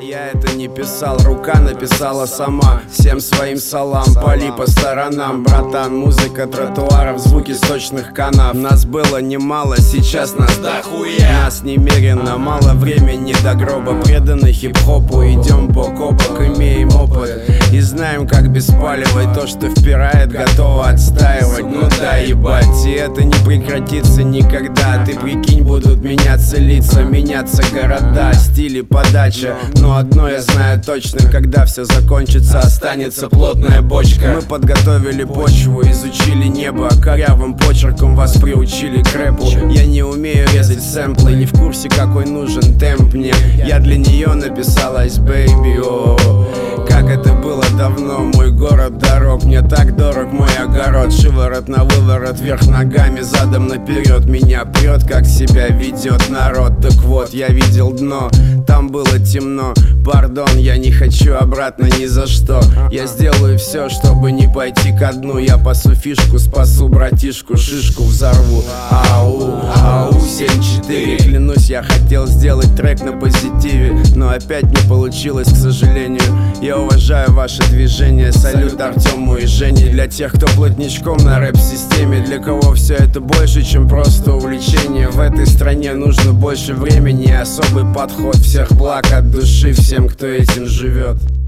Я это не писал, рука написала сама. Всем своим салам, пали по сторонам, братан. Музыка тротуаров, звуки сточных канав. Нас было немало, сейчас нас дохуя. Нас немерено, мало времени до гроба. Преданы хип-хопу, идем бок о бок, имеем опыт и знаем, как беспаливать то, что впирает, готово отстаивать. Ну да, ебать, и это не прекратится никогда. Ты прикинь, будут меняться лица, меняться города, стили, подача. Но одно я знаю точно, когда все закончится, останется плотная бочка. Мы подготовили почву, изучили небо, корявым почерком вас приучили к рэпу. Я не умею резать сэмплы, не в курсе, какой нужен темп мне. Я для нее написал Ice Baby, о, как это было давно. Мой город дорог, мне так дорог мой огород. Шиворот на выворот, вверх ногами, задом наперед. Меня прет, как себя ведет народ. Так вот, я видел дно, там было темно. Пардон, я не хочу обратно ни за что. Я сделаю все, чтобы не пойти ко дну. Я пасу фишку, спасу братишку, шишку взорву. Ау, ау, 7-4. Клянусь, я хотел сделать трек на позитиве, но опять не получилось, к сожалению. Я уважаю ваше движение, салют Артему и Жене. Для тех, кто плотничком на рэп-системе, для кого все это больше, чем просто увлечение. В этой стране нужно больше времени и особый подход. Всех благ от души всем, кто этим живет.